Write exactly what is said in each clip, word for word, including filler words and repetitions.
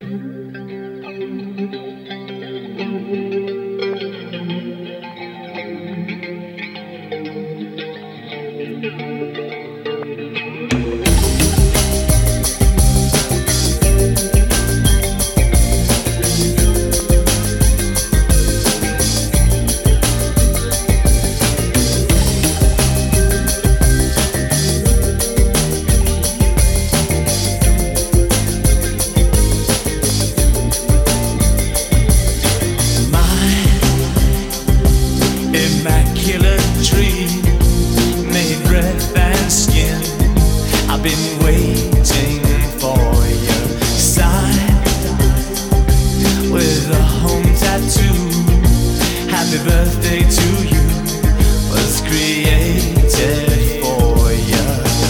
Immaculate dream, made breath and skin. I've been waiting for your sign with a home tattoo. Happy birthday to you was created for you.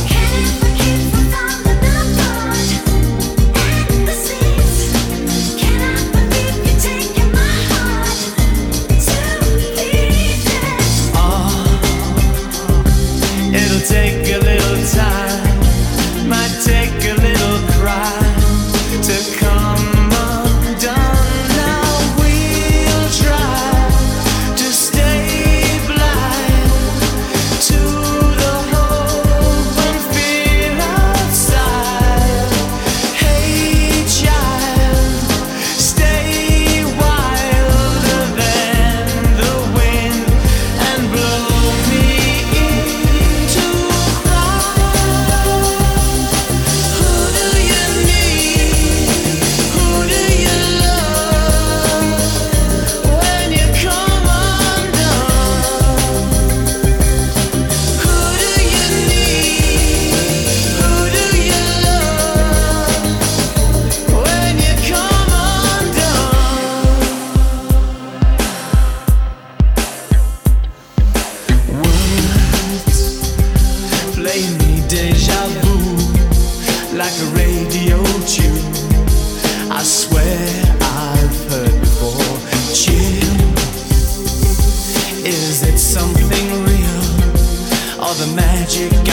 It'll take a little time, might take a little cry to come undone. Now we'll try to stay blind to the hope and fear outside. Hey child, stay wilder than the wind and blow me in. Play me deja vu like a radio tune. I swear I've heard before. Chill, is it something real or the magic